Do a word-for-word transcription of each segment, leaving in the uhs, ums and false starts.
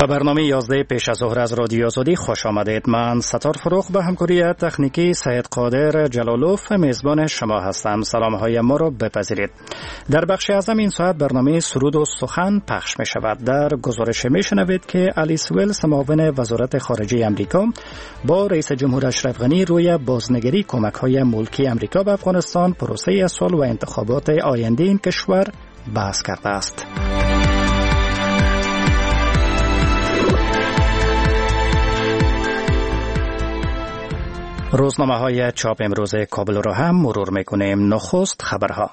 به برنامه یازده پیش از ظهر از رادیو آزادی خوش آمدید. من ستار فروغ به همکاری تکنیکی سید قادر جلالوف میزبان شما هستم. سلام های ما را بپذیرید. در بخش اعظم این ساعت برنامه سرود و سخن پخش می شود. در گزارش می شنوید که الیس ویلز معاون وزارت خارجه امریکا با رئیس جمهور اشرف غنی روی بازنگری کمک های ملکی امریکا به افغانستان، پروسه صلح و انتخابات آینده این کشور بحث کرده است. روزنامه های چاپ امروز کابل را هم مرور میکنیم. نخست خبرها.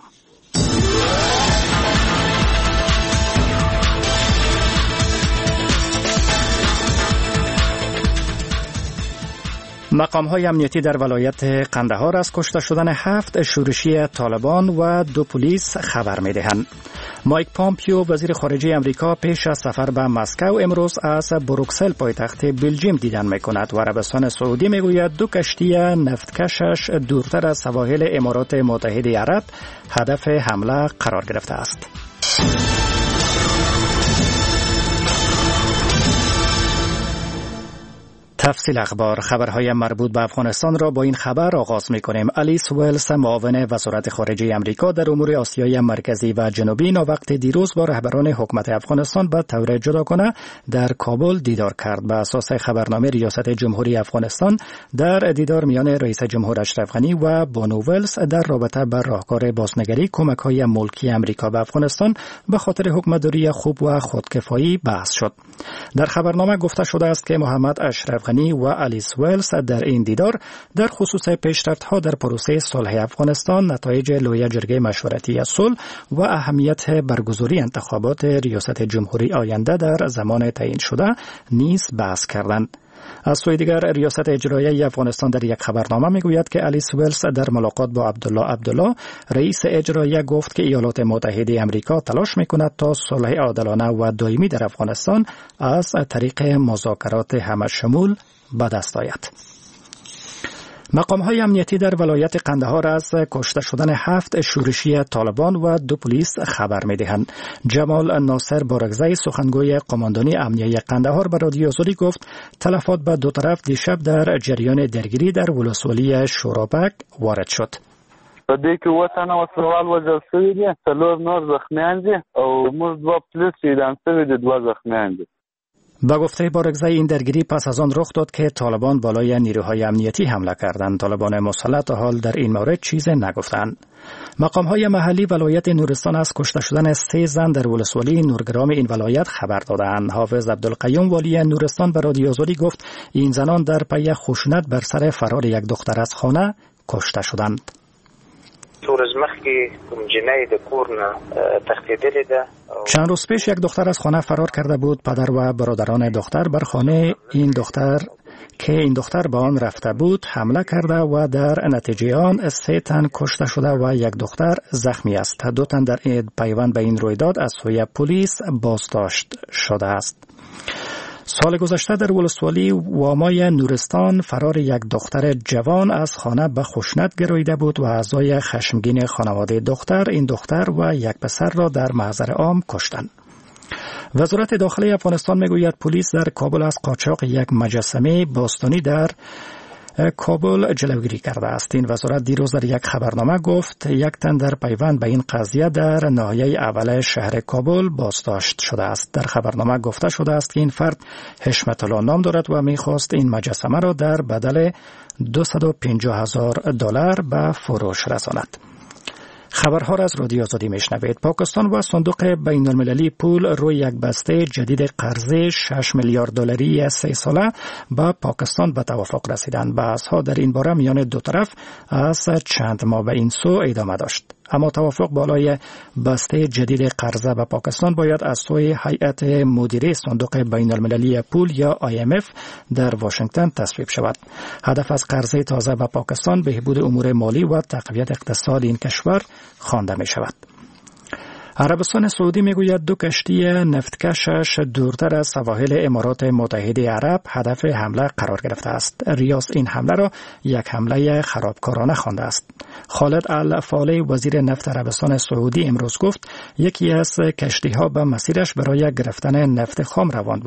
مقام‌های امنیتی در ولایت قندهار از کشته شدن هفت شورشی طالبان و دو پلیس خبر می‌دهند. مایک پامپیو وزیر خارجه امریکا پیش از سفر به مسکو امروز از بروکسل پایتخت بلژیم دیدن می‌کند و عربستان سعودی می‌گوید دو کشتی نفتکشش دورتر از سواحل امارات متحده عرب هدف حمله قرار گرفته است. تفصیل اخبار. خبرهای مربوط به افغانستان را با این خبر آغاز می‌کنیم. الیس ویلز معاون وزارت خارجه امریکا در امور آسیای مرکزی و جنوبی وقت دیروز با رهبران حکومت افغانستان به طور جداگانه در کابل دیدار کرد. به اساس خبرنامه ریاست جمهوری افغانستان در دیدار میان رئیس جمهور اشرف غنی و بانو ویلز در رابطه با راهکار بازنگری کمک‌های ملکی امریکا به افغانستان به خاطر حکومتداری خوب و خودکفایی بحث شد. در خبرنامه گفته شده است که محمد اشرف غنی و الیس ویلز در این دیدار در خصوص پیشرفت‌ها در پروسه صلح افغانستان، نتایج لویه جرگه مشورتی صلح و اهمیت برگزاری انتخابات ریاست جمهوری آینده در زمان تعیین شده نیز بحث کردند. از سوی دیگر ریاست اجرایی افغانستان در یک خبرنامه میگوید که الیس ویلز در ملاقات با عبدالله عبدالله رئیس اجرایی گفت که ایالات متحده امریکا تلاش میکند تا صلح عادلانه و دائمی در افغانستان از طریق مذاکرات همشمول به دست آید. مقام‌های امنیتی در ولایت قندهار از کشته شدن هفت شورشی طالبان و دو پلیس خبر می‌دهند. جمال ناصر بارگزی سخنگوی قماندانی امنیتی قندهار به رادیو آزادی گفت تلفات به دو طرف دیشب در جریان درگیری در ولسوالی شورابک وارد شد. په دې کې اووه تنه وسلوال وژل شوي دي، څلور نور زخمیان دي او موږ دوه پولیس اعدام شوي دي، دوه زخمیان دي. با گفته بارگزی این درگیری پس از آن رخ داد که طالبان بالای نیروهای امنیتی حمله کردند. طالبان مسلح تا حال در این مورد چیزی نگفتند. مقام‌های محلی ولایت نورستان از کشته شدن سه زن در ولسوالی نورگرام این ولایت خبر دادند. حافظ عبدالقیوم والی نورستان به رادیو آزادی گفت این زنان در پی خشونت بر سر فرار یک دختر از خانه کشته شدند. چند روز پیش یک دختر از خانه فرار کرده بود. پدر و برادران دختر بر خانه این دختر که این دختر با آن رفته بود حمله کرده و در نتیجه آن سه تن کشته شده و یک دختر زخمی است. دو تن در پیوند به این رویداد از سوی پلیس بازداشت شده است. سال گذشته در ولسوالی وامای نورستان فرار یک دختر جوان از خانه به خشونت گراییده بود و اعضای خشمگین خانواده دختر این دختر و یک پسر را در محضر عام کشتند. وزارت داخلی افغانستان میگوید پلیس در کابل از قاچاق یک مجسمه باستانی در کابل جلوگیری کرده است. این وزارت دیروز در یک خبرنامه گفت یک تن در پیوند به این قضیه در ناحیه اول شهر کابل بازداشت شده است. در خبرنامه گفته شده است که این فرد حشمت الله نام دارد و میخواست این مجسمه را در بدل دویست و پنجاه هزار دلار به فروش رساند. خبرها را از رادیو آزادی میشنوید. پاکستان و صندوق بین المللی پول روی یک بسته جدید قرضه شش میلیارد دلاری سه ساله با پاکستان به توافق رسیدند. بحث‌ها در این باره میان دو طرف از چند ماه به این سو ادامه داشت. اما توافق بالای بسته جدید قرضه به پاکستان باید از سوی هیئت مدیره صندوق بین المللی پول یا آی ام اف در واشنگتن تصویب شود. هدف از قرضه تازه به پاکستان بهبود امور مالی و تقویت اقتصاد این کشور خوانده می شود. عربستان سعودی میگوید دو کشتی نفتکشش دورتر از سواحل امارات متحده عرب هدف حمله قرار گرفته است. ریاض این حمله را یک حمله خرابکارانه خوانده است. خالد الفالح وزیر نفت عربستان سعودی امروز گفت یکی از کشتی‌ها به مسیرش برای گرفتن نفت خام روان بود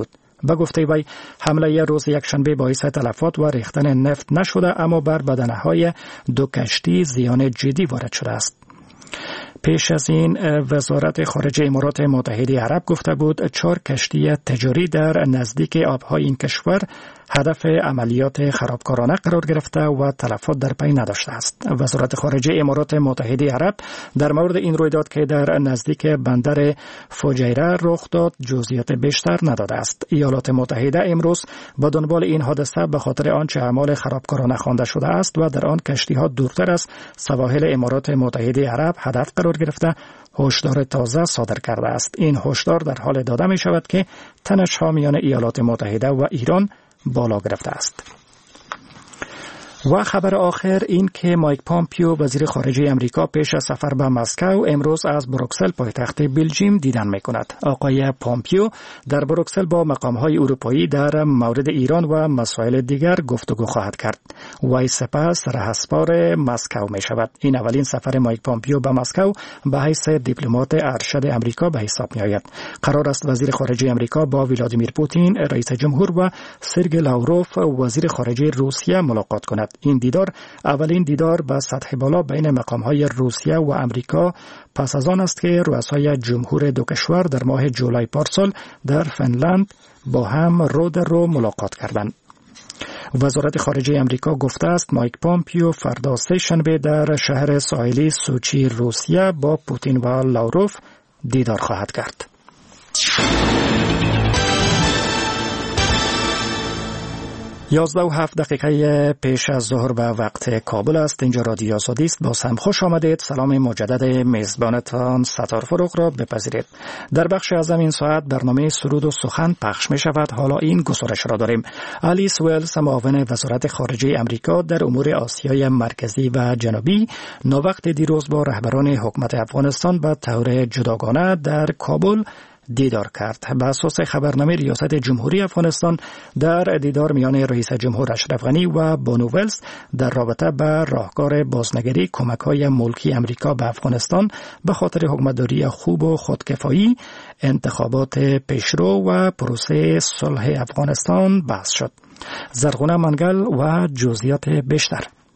به گفته وی حمله روز یکشنبه باعث تلفات و ریختن نفت نشده، اما بر بدنه‌های دو کشتی زیان جدی وارد شده است. پیش از این وزارت خارجه امارات متحده عرب گفته بود چهار کشتی تجاری در نزدیک آبهای این کشور هدف عملیات خرابکارانه قرار گرفته و تلفات در پی نداشته است. وزارت خارجه امارات متحده عرب در مورد این رویداد که در نزدیک بندر فجیره رخ داد جزئیات بیشتر نداده است. ایالات متحده امروز با دنبال این حادثه به خاطر آنچه اعمال خرابکارانه خوانده شده است و در آن کشتی‌ها دورتر از سواحل امارات متحده عرب هدف قرار گرفته هشدار تازه صادر کرده است. این هشدار در حال داده می شود که تنش‌ها میان ایالات متحده و ایران بالا گرفته است. و خبر آخر این که مایک پامپیو وزیر خارجه امریکا پیش از سفر به مسکو امروز از بروکسل پایتخت بلژیم دیدن می کند. آقای پامپیو در بروکسل با مقام‌های اروپایی در مورد ایران و مسائل دیگر گفتگو خواهد کرد. وی سپس رهسپار مسکو می شود. این اولین سفر مایک پامپیو به مسکو به حیث دیپلمات ارشد امریکا به حساب می آید. قرار است وزیر خارجه امریکا با ولادیمیر پوتین رئیس جمهور و سرگئی لاوروف وزیر خارجه روسیه ملاقات کند. این دیدار اولین دیدار به سطح بالا بین مقام‌های روسیه و امریکا پس از آن است که رؤسای جمهور دو کشور در ماه جولای پارسال در فنلند با هم رو در رو ملاقات کردند. وزارت خارجه امریکا گفته است مایک پامپیو فردا سه شنبه در شهر ساحلی سوچی روسیه با پوتین و لاوروف دیدار خواهد کرد. یازده و هفت دقیقه پیش از ظهر به وقت کابل است. اینجا رادیو آزادی است. باز هم خوش آمدید. سلام مجدد میزبانتان ستار فروغ را بپذیرید. در بخش از این ساعت برنامه سرود و سخن پخش می شود. حالا این گزارش را داریم. آلیس ویلز معاون وزارت خارجه امریکا در امور آسیای مرکزی و جنوبی نووقت دیروز با رهبران حکومت افغانستان به طور جداگانه در کابل دیدار کرد. به اساس خبرنامه ریاست جمهوری افغانستان در دیدار میان رئیس جمهور اشرف غنی و بانو ویلز در رابطه به راهکار بازنگری کمک‌های ملکی امریکا به افغانستان به خاطر حکومتداری خوب و خودکفایی، انتخابات پیشرو و پروسه صلح افغانستان بحث شد. زرغونه منگل و جزئیات بیشتر.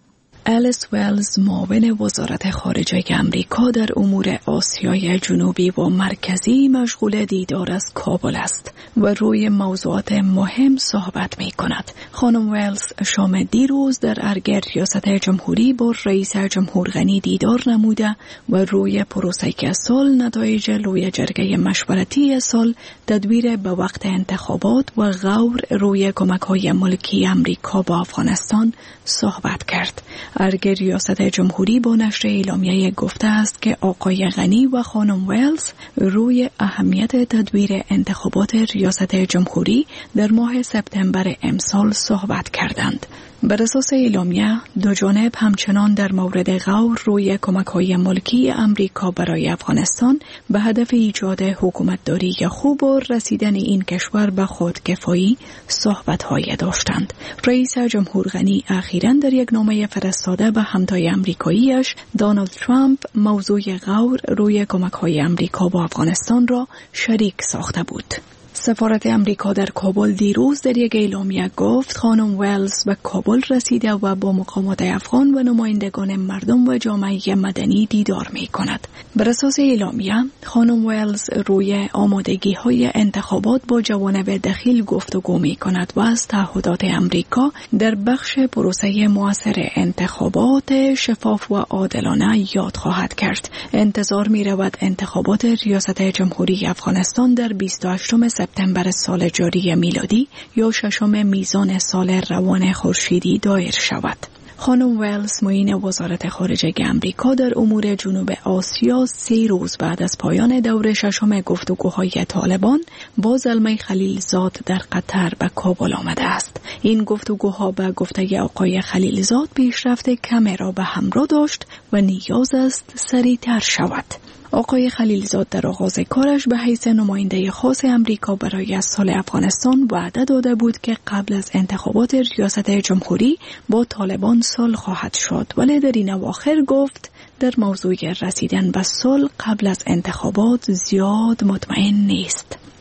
آلیس ویلز معاون وزارت خارجه امریکا در امور آسیای جنوبی و مرکزی مشغول دیدار از کابل است و روی موضوعات مهم صحبت می کند. خانم ویلز شام دیروز در ارگ ریاست جمهوری با رئیس جمهور غنی دیدار نموده و روی پروسه صلح، نتایج لوی جرگه مشورتی صلح، تدبیر به وقت انتخابات و غور روی کمک‌های ملکی امریکا با افغانستان صحبت کرد. ارگ ریاست جمهوری با نشر اعلامیه گفته است که آقای غنی و خانم ویلز روی اهمیت تدبیر انتخابات ریاست جمهوری در ماه سپتامبر امسال صحبت کردند. بر اساس اعلامیه دو جانب همچنان در مورد غور روی کمک‌های ملکی امریکا برای افغانستان به هدف ایجاد حکومتداری خوب و رسیدن این کشور به خودکفایی صحبت‌های داشتند. رئیس جمهور غنی اخیراً در یک نامه فرستاده به همتای امریکاییش دونالد ترامپ موضوع غور روی کمک‌های امریکا با افغانستان را شریک ساخته بود. سفارت امریکا در کابل دیروز در یک اعلامیه گفت خانم ویلز به کابل رسیده و با مقامات افغان و نمایندگان مردم و جامعه مدنی دیدار می کند. بر اساس اعلامیه خانم ویلز روی آمادگی های انتخابات با جوانب دخیل گفتگو می کند و از تعهدات امریکا در بخش پروسه مؤثر انتخابات شفاف و عادلانه یاد خواهد کرد. انتظار می رود انتخابات ریاست جمهوری افغانستان در بیست و هشتم سپتامبر سال جاری میلادی یا ششم میزان سال روان خورشیدی دایر شود. خانم ویلز معین وزارت خارجه آمریکا در امور جنوب آسیا سه روز بعد از پایان دور ششم گفتگوهای طالبان با زلمه خلیلزاد در قطر به کابل آمده است. این گفتگوها به گفته آقای خلیلزاد پیشرفت کمی را به همراه داشت و نیاز است سریعتر شود. آقای خلیلزاد در آغاز کارش به حیث نماینده خاص امریکا برای صلح افغانستان وعده داده بود که قبل از انتخابات ریاست جمهوری با طالبان صلح خواهد شد، ولی در این اواخر گفت در موضوع رسیدن به صلح قبل از انتخابات زیاد مطمئن نیست.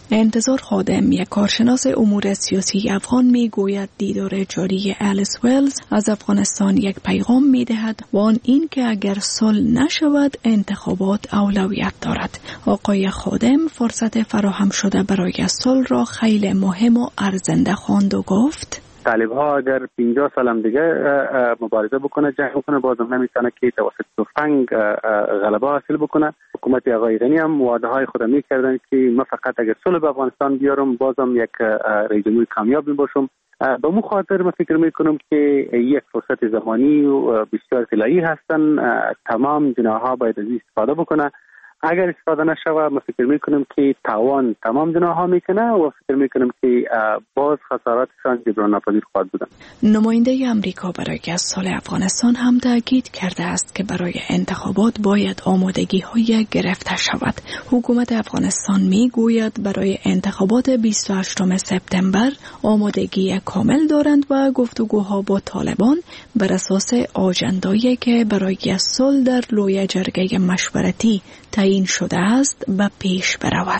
انتظار خادم، یک کارشناس امور سیاسی افغان، می گوید دیدار جاری الیس ویلز از افغانستان یک پیغام می دهد و آن این که اگر صلح نشود انتخابات اولویت دارد. آقای خادم فرصت فراهم شده برای صلح را خیلی مهم و ارزنده خواند و گفت طالب ها اگر پنجاه سال هم دیگه مبارزه بکنه، جنگ بکنه، بازم نمیتونه که توسط تفنگ غلبه حاصل بکنه. حکومت آقای غنی هم وعده های خود میکردن که من فقط اگر صلح به افغانستان بیارم بازم یک رئیس جمهور کامیاب باشم. به مو خاطر من فکر میکنم که یک فرصت زمانی و بسیار طلایی هستن، تمام جناح‌ها باید از استفاده بکنه. اگر استفاده نشود من فکر میکنم که تاوان تمام جناح‌ها میکنه و فکر میکنم که باز خساراتشان جبران ناپذیر خواهد بودن. نماینده امریکا برای صلح افغانستان هم تاکید کرده است که برای انتخابات باید آمادگی های گرفته شود. حکومت افغانستان میگوید برای انتخابات بیست و هشتم سپتامبر آمادگی کامل دارند و گفتگوها با طالبان بر اساس آژندایی که برای صلح در لوی جرگه مشورتی تعیین شده است به پیش برود.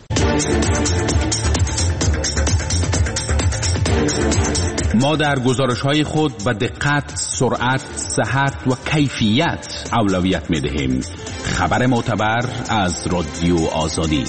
ما در گزارش‌های خود به دقت، سرعت، صحت و کیفیت اولویت می‌دهیم. خبر معتبر از رادیو آزادی.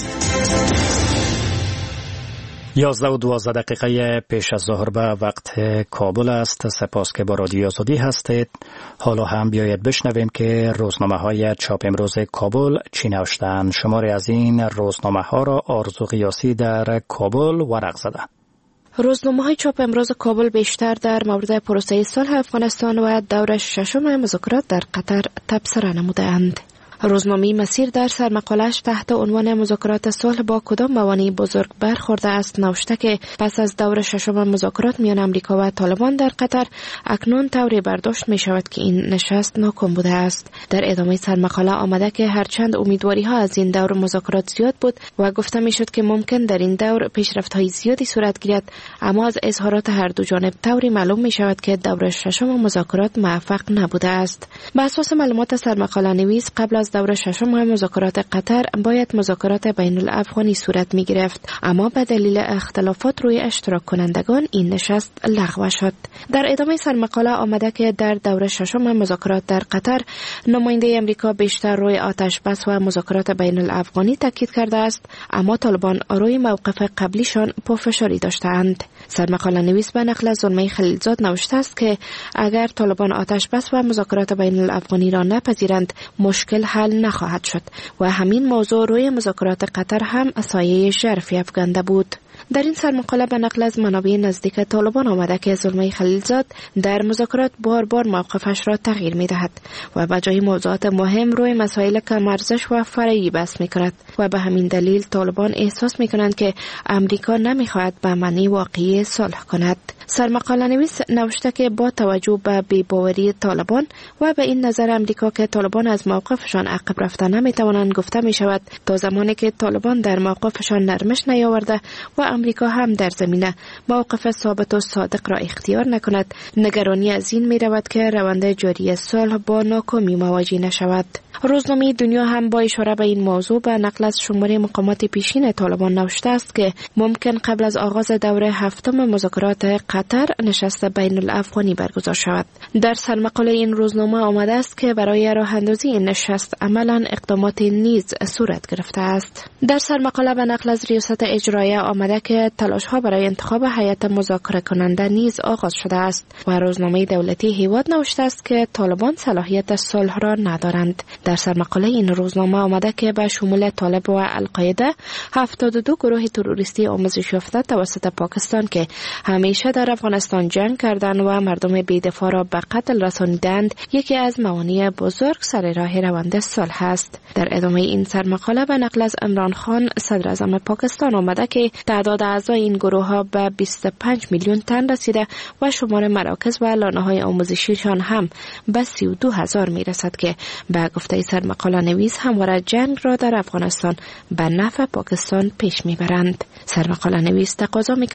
یازده و دوازده دقیقه پیش از ظهر به وقت کابل است. سپاس که با رادیو آزادی هستید. حالا هم بیایید بشنویم که روزنامه های چاپ امروز کابل چی نوشتند. شماری از این روزنامه ها را آرزو قیاسی در کابل ورق زده. روزنامه های چاپ امروز کابل بیشتر در مورد پروسه صلح افغانستان و دور ششم مذاکرات در قطر تبصره نموده‌اند. روزنامه مسیر در سرمقاله‌اش تحت عنوان مذاکرات صلح با کدام موانع بزرگ برخورده است نوشته که پس از دور ششم مذاکرات میان امریکا و طالبان در قطر اکنون طوری برداشت می شود که این نشست ناکام بوده است. در ادامه سرمقاله آمده که هرچند امیدواری ها از این دور مذاکرات زیاد بود و گفته می شد که ممکن در این دور پیشرفت های زیادی صورت گیرد، اما از اظهارات هر دو جانب طوری معلوم می شود که دور ششم مذاکرات موفق نبوده است. بر اساس معلومات سرمقاله نویس قبل از دور ششم مذاکرات قطر باید مذاکرات بین الافغانی صورت می گرفت، اما به دلیل اختلافات روی اشتراک کنندگان این نشست لغو شد. در ادامه سرمقاله آمده که در دور ششم مذاکرات در قطر نماینده امریکا بیشتر روی آتش بس و مذاکرات بین الافغانی تاکید کرده است، اما طالبان روی موقف قبلیشان پافشاری داشتند. سرمقاله نویس به نقل از زلمه خلیلزاد نوشته است که اگر طالبان آتش بس و مذاکرات بین الافغانی را نپذیرند مشکل حل نخواهد شد و همین موضوع روی مذاکرات قطر هم سایه ژرفی افکنده بود. در این سرمقاله به نقل از منابع نزدیک طالبان آمده که زلمه خلیلزاد در مذاکرات بار بار موقفش را تغییر می دهد و به جای موضوعات مهم روی مسائل کم ارزش و فرعی بحث می کند و به همین دلیل طالبان احساس می کنند که امریکا نمی خواهد به معنی واقعی صلح کند. سرمقاله نویس نوشته که با توجه به بی‌باوری طالبان و به این نظر امریکا که طالبان از موقفشان عقب رفته نمی توانند، گفته می شود تا زمانی که طالبان در موقفشان نرمش نیاورده و امریکا هم در زمینه موقف ثابت و صادق را اختیار نکند، نگرانی از این می رود که روند جاری صلح با ناکامی مواجه نشود. روزنامه دنیا هم با اشاره به این موضوع به نقل از شماره مقامات پیشین طالبان نوشته است که ممکن قبل از آغاز دوره هفتم مذاکرات قطر نشست بین الافغانی برگزار شود. در سرمقاله این روزنامه آمده است که برای راه اندازی این نشست عملا اقدامات نیز صورت گرفته است. در سرمقاله به نقل از ریاست اجرایه آمده که تلاش ها برای انتخاب هیئت مذاکره کننده نیز آغاز شده است و روزنامه دولتی هیواد نوشته است که طالبان صلاحیت صلح را ندارند. در سرمقاله این روزنامه آمده که به شمول طالب و القاعده هفتاد و دو گروه تروریستی آموزش یافته توسط پاکستان که همیشه در افغانستان جنگ کردند و مردم بی‌دفاع را به قتل رسانیدند یکی از موانع بزرگ سر راه روند صلح است. در ادامه این سرمقاله به نقل از عمران خان صدر اعظم پاکستان آمده که تعداد اعضای این گروه ها به بیست و پنج میلیون تن رسیده و شمار مراکز و لانه های آموزشیشان هم به سی و دو هزار می رسد که به گفته سرمقاله نویس همواره جنگ را در افغانستان به نفع پاکستان پیش می برند. سرمقاله نویس تقاضا می